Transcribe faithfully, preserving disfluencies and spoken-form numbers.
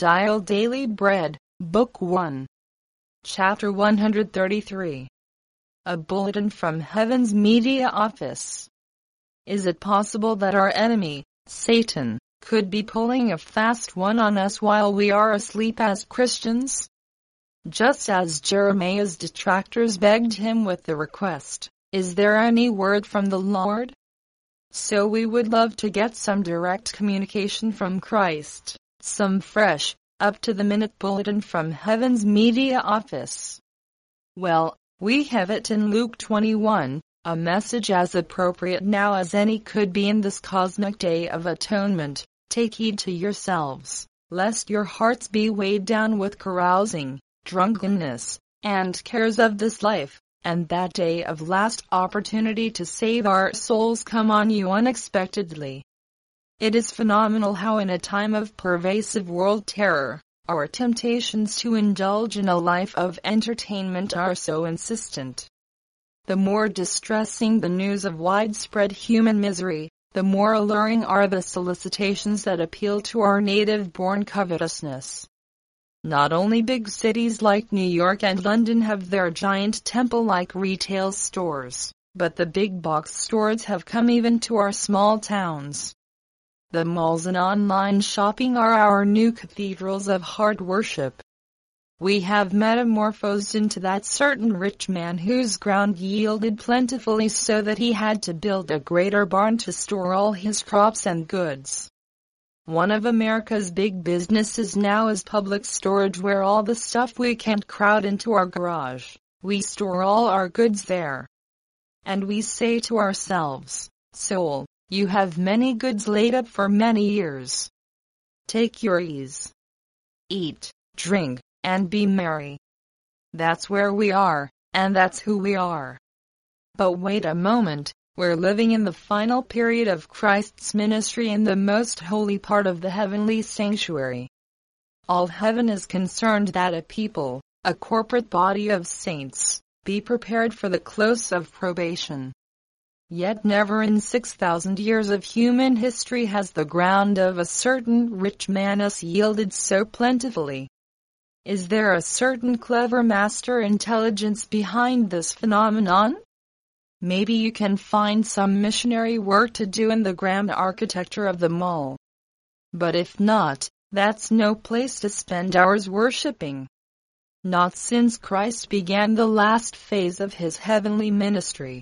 Dial Daily Bread, Book one, Chapter one hundred thirty-three. A Bulletin from Heaven's Media Office. Is it possible that our enemy, Satan, could be pulling a fast one on us while we are asleep as Christians? Just as Jeremiah's detractors begged him with the request, "Is there any word from the Lord?" So we would love to get some direct communication from Christ, some fresh, up-to-the-minute bulletin from Heaven's Media Office. Well, we have it in Luke twenty-one, a message as appropriate now as any could be in this cosmic day of atonement. Take heed to yourselves, lest your hearts be weighed down with carousing, drunkenness, and cares of this life, and that day of last opportunity to save our souls come on you unexpectedly. It is phenomenal how in a time of pervasive world terror, our temptations to indulge in a life of entertainment are so insistent. The more distressing the news of widespread human misery, the more alluring are the solicitations that appeal to our native-born covetousness. Not only big cities like New York and London have their giant temple-like retail stores, but the big box stores have come even to our small towns. The malls and online shopping are our new cathedrals of heart worship. We have metamorphosed into that certain rich man whose ground yielded plentifully so that he had to build a greater barn to store all his crops and goods. One of America's big businesses now is public storage, where all the stuff we can't crowd into our garage, we store all our goods there. And we say to ourselves, "Soul, you have many goods laid up for many years. Take your ease. Eat, drink, and be merry." That's where we are, and that's who we are. But wait a moment, we're living in the final period of Christ's ministry in the most holy part of the heavenly sanctuary. All heaven is concerned that a people, a corporate body of saints, be prepared for the close of probation. Yet never in six thousand years of human history has the ground of a certain rich manus yielded so plentifully. Is there a certain clever master intelligence behind this phenomenon? Maybe you can find some missionary work to do in the grand architecture of the mall. But if not, that's no place to spend hours worshiping. Not since Christ began the last phase of his heavenly ministry.